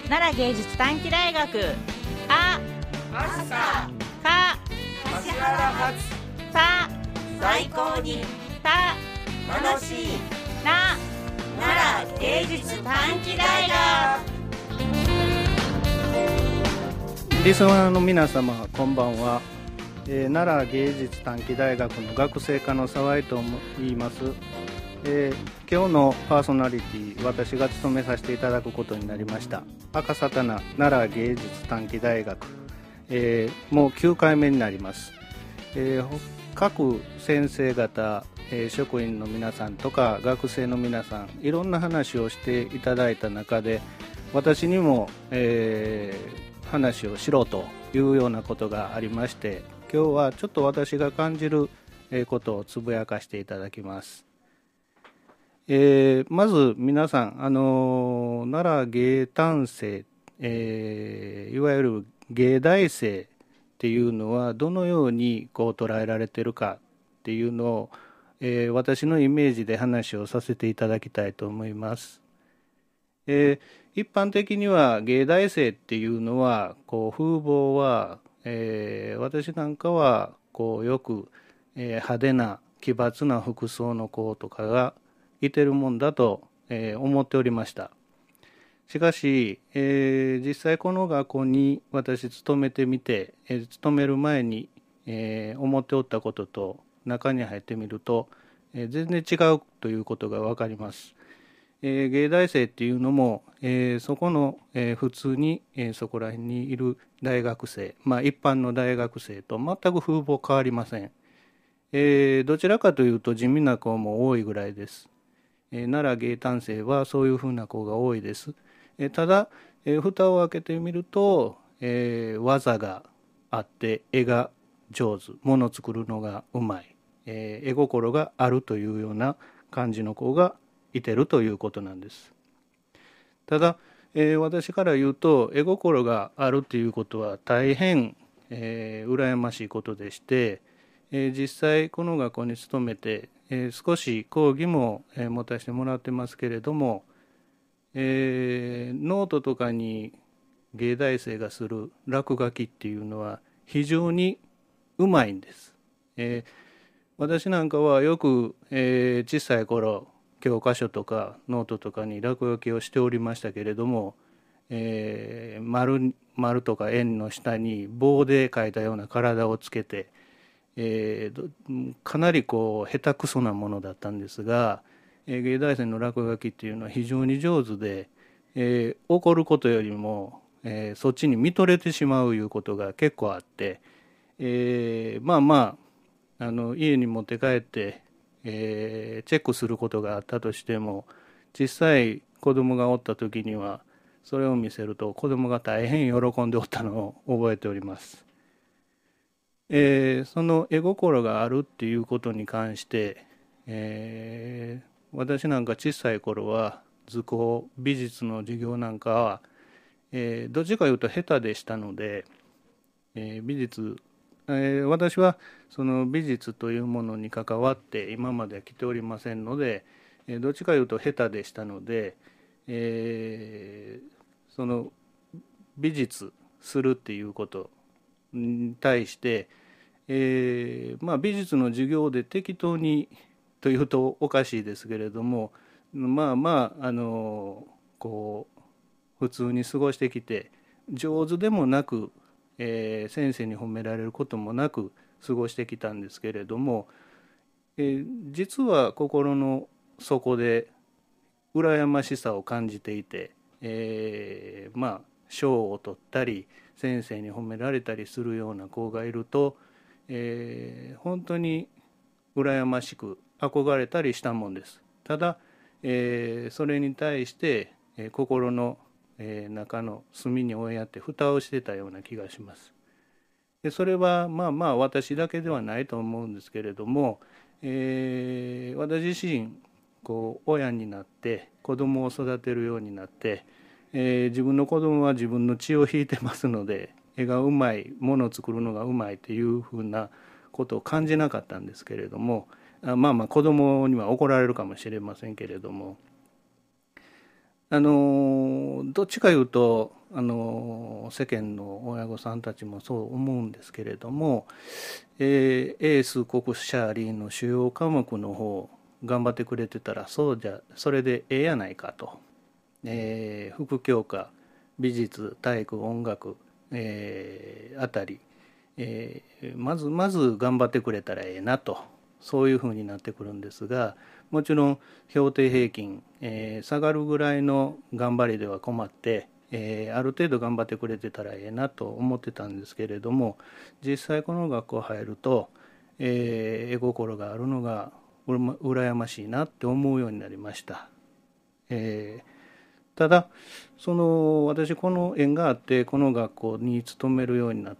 奈良芸術短期大学マスター橿原発最高に楽しい奈良芸術短期大学。 リスナーの皆様こんばんは、奈良芸術短期大学の学生課の沢井と言います。今日のパーソナリティ、私が務めさせていただくことになりました赤沙汰な奈良芸術短期大学、もう9回目になります。各先生方、職員の皆さんとか学生の皆さん、いろんな話をしていただいた中で、私にも、話をしろというようなことがありまして、今日はちょっと私が感じることをつぶやかしていただきます。まず皆さん、奈良芸短生、いわゆる芸大生っていうのはどのようにこう捉えられているかっていうのを、私のイメージで話をさせていただきたいと思います。一般的には芸大生っていうのはこう風貌は、私なんかはこうよく、派手な奇抜な服装の子とかがいてるもんだと、思っておりました。しかし、実際この学校に私勤めてみて、勤める前に、思っておったことと中に入ってみると、全然違うということが分かります。芸大生っていうのも、そこの、普通に、そこら辺にいる大学生、一般の大学生と全く風貌変わりません。どちらかというと地味な子も多いぐらいです。奈良芸短生はそういうふうな子が多いです。ただ、蓋を開けてみると、技があって絵が上手、物を作るのがうまい、絵心があるというような感じの子がいてるということなんです。ただ、私から言うと絵心があるということは大変、羨ましいことでして、実際この学校に勤めて、少し講義も、持たせてもらってますけれども、ノートとかに芸大生がする落書きっていうのは非常にうまいんです。私なんかはよく、小さい頃教科書とかノートとかに落書きをしておりましたけれども、丸とか円の下に棒で描いたような体をつけて、かなりこう下手くそなものだったんですが、芸大生の落書きっていうのは非常に上手で、怒ることよりも、そっちに見とれてしまういうことが結構あって、家に持って帰って、チェックすることがあったとしても、実際子供がおった時にはそれを見せると子供が大変喜んでおったのを覚えております。その絵心があるっていうことに関して、私なんか小さい頃は図工美術の授業なんかは、どっちかいうと下手でしたので、美術、私はその美術というものに関わって今まで来ておりませんので、どっちかいうと下手でしたので、その美術するっていうことに対して、美術の授業で適当にというとおかしいですけれども、こう普通に過ごしてきて、上手でもなく、先生に褒められることもなく過ごしてきたんですけれども、実は心の底で羨ましさを感じていて、賞を取ったり先生に褒められたりするような子がいると、本当に羨ましく憧れたりしたもんです。ただ、それに対して、心の、中の隅に追いやって蓋をしてたような気がします。でそれは私だけではないと思うんですけれども、私自身こう親になって子供を育てるようになって、自分の子供は自分の血を引いてますので、絵がうまい、ものを作るのがうまいというふうなことを感じなかったんですけれども、子供には怒られるかもしれませんけれども、 どっちかいうと世間の親御さんたちもそう思うんですけれども、英数国社理の主要科目の方頑張ってくれてたらそれでええやないかと、副教科美術体育音楽、あたり、まず頑張ってくれたらええなと、そういうふうになってくるんですが、もちろん評定平均、下がるぐらいの頑張りでは困って、ある程度頑張ってくれてたらええなと思ってたんですけれども、実際この学校入ると、絵心があるのが羨ましいなって思うようになりました。ただ私この縁があってこの学校に勤めるようになって、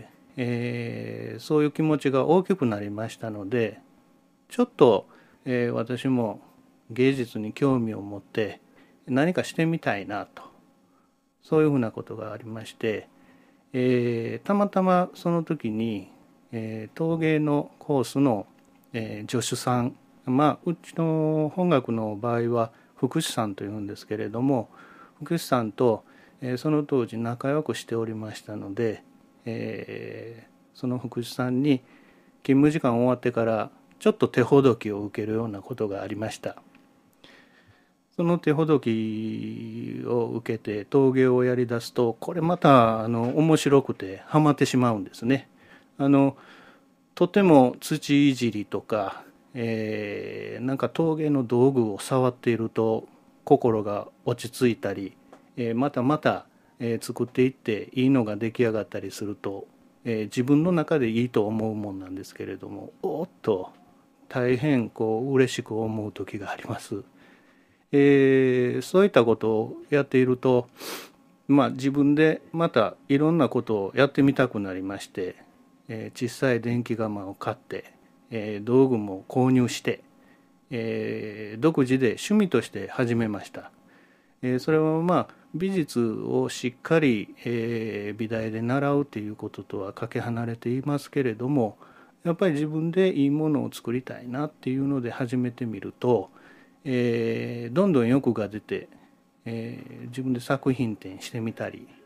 そういう気持ちが大きくなりましたので、ちょっと、私も芸術に興味を持って何かしてみたいなと、そういうふうなことがありまして、たまたまその時に、陶芸のコースの、助手さん、うちの本学の場合は福祉さんというんですけれども、福祉さんと、その当時仲良くしておりましたので、その福祉さんに勤務時間終わってからちょっと手ほどきを受けるようなことがありました。その手ほどきを受けて陶芸をやりだすと、これまた面白くてハマってしまうんですね。とても土いじりとか、なんか陶芸の道具を触っていると心が落ち着いたり、また、作っていっていいのが出来上がったりすると、自分の中でいいと思うもんなんですけれども、おっと大変嬉しく思う時があります。そういったことをやっていると、自分でまたいろんなことをやってみたくなりまして、小さい電気窯を買って、道具も購入して、独自で趣味として始めました。それは美術をしっかり、美大で習うということとはかけ離れていますけれども、やっぱり自分でいいものを作りたいなっていうので始めてみると、どんどん欲が出て、自分で作品展してみたり、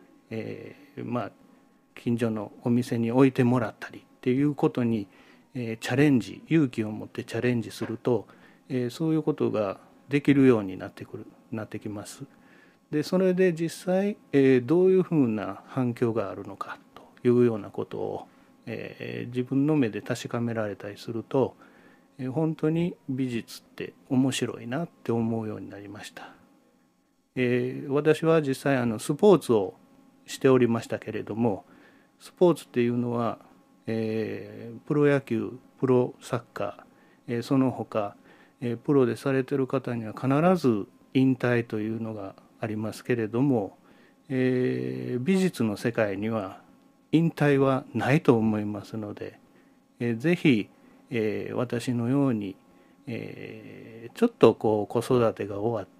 近所のお店に置いてもらったりっていうことに、勇気を持ってチャレンジすると、そういうことができるようになってきます。でそれで実際、どういうふうな反響があるのかというようなことを、自分の目で確かめられたりすると、本当に美術って面白いなって思うようになりました。私は実際スポーツをしておりましたけれども、スポーツっていうのは、プロ野球、プロサッカー、その他、プロでされている方には必ず引退というのがありますけれども、美術の世界には引退はないと思いますので、ぜひ、私のように、ちょっと子育てが終わって、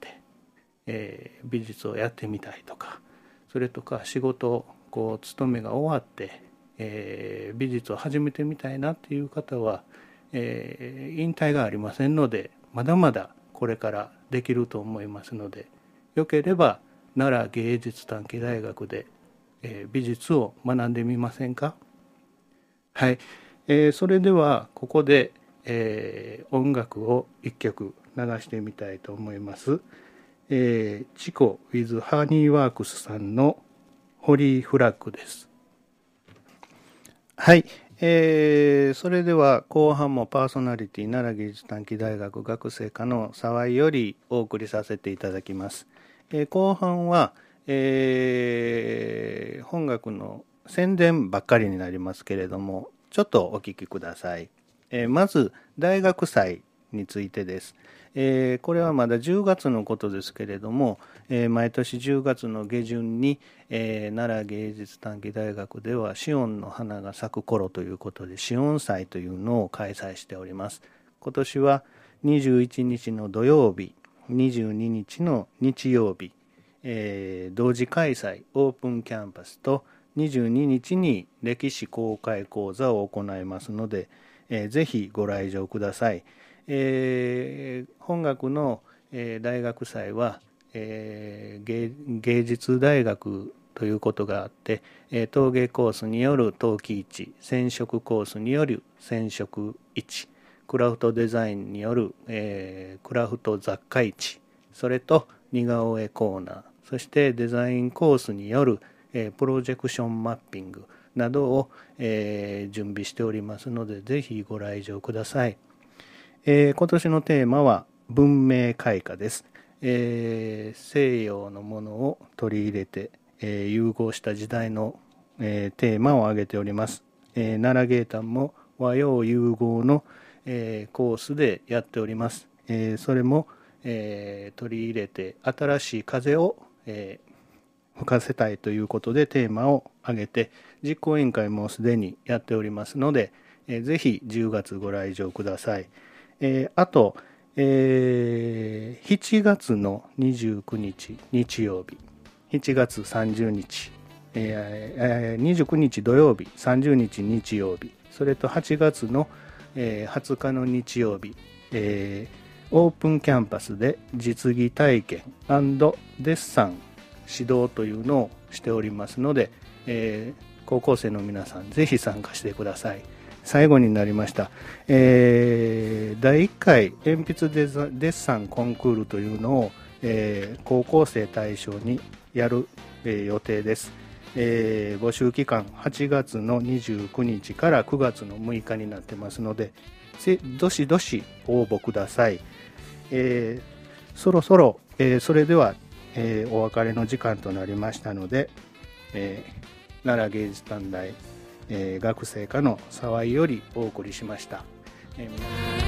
美術をやってみたいとか、それとか仕事勤めが終わって、美術を始めてみたいなっていう方は、引退がありませんので、まだまだこれからできると思いますので、よければ奈良芸術短期大学で、美術を学んでみませんか。はい、それではここで、音楽を一曲流してみたいと思います。チコ with ハニーワークスさんのホリーフラッグです。はい、それでは後半もパーソナリティ奈良芸術短期大学学生課の沢井よりお送りさせていただきます。後半は、本学の宣伝ばっかりになりますけれども、ちょっとお聞きください。まず大学祭についてです。これはまだ10月のことですけれども、毎年10月の下旬に、奈良芸術短期大学ではシオンの花が咲く頃ということでシオン祭というのを開催しております。今年は21日の土曜日、22日の日曜日、同時開催オープンキャンパスと22日に歴史公開講座を行いますので、ぜひご来場ください。本学の、大学祭は、 芸術大学ということがあって、陶芸コースによる陶器市、染色コースによる染色市、クラフトデザインによる、クラフト雑貨市、それと似顔絵コーナー、そしてデザインコースによる、プロジェクションマッピングなどを、準備しておりますので、ぜひご来場ください。今年のテーマは文明開化です。西洋のものを取り入れて、融合した時代の、テーマを挙げております。奈良芸壇も和洋融合の、コースでやっております。それも、取り入れて新しい風を、吹かせたいということでテーマを挙げて、実行委員会もすでにやっておりますので、ぜひ10月ご来場ください。あと、7月の29日日曜日、7月30日、29日土曜日、30日日曜日、それと8月の、20日の日曜日、オープンキャンパスで実技体験&デッサン指導というのをしておりますので、高校生の皆さんぜひ参加してください。最後になりました、第1回鉛筆デッサンコンクールというのを、高校生対象にやる、予定です。募集期間8月の29日から9月の6日になってますので、どしどし応募ください。そろそろ、それでは、お別れの時間となりましたので、奈良芸術短大、学生課の沢井よりお送りしました。皆さん